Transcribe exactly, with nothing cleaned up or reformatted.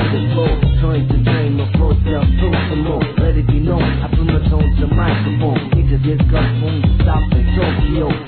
the floor. Trying to train my flow, self-proof some more. Let it be known, I put my tone to the microphone. Niggas get cut from the South and Tokyo.